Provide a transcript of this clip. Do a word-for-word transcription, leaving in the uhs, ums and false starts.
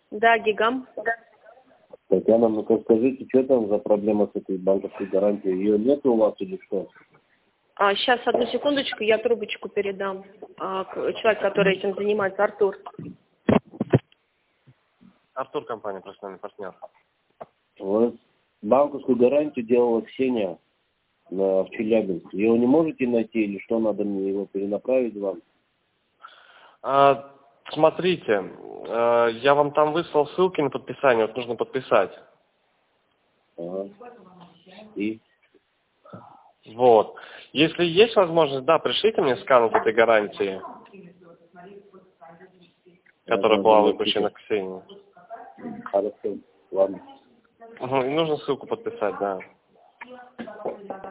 Да, Гигам. Татьяна, ну-ка скажите, что там за проблема с этой банковской гарантией? Ее нет у вас или что? А, сейчас, одну секундочку, я трубочку передам. А, к- человек, который этим занимается, Артур. Артур, компания «Профессиональный партнер». Вот банковскую гарантию делала Ксения на, в Челябинске. Ее не можете найти или что, надо мне его перенаправить вам? А, смотрите, а, я вам там выслал ссылки на подписание, вот нужно подписать. Ага. И? Вот. Если есть возможность, да, пришлите мне скан вот этой гарантии, которая Ага, была думаю, выпущена Ксенией. Хорошо, ладно. Угу, и нужно ссылку подписать, да.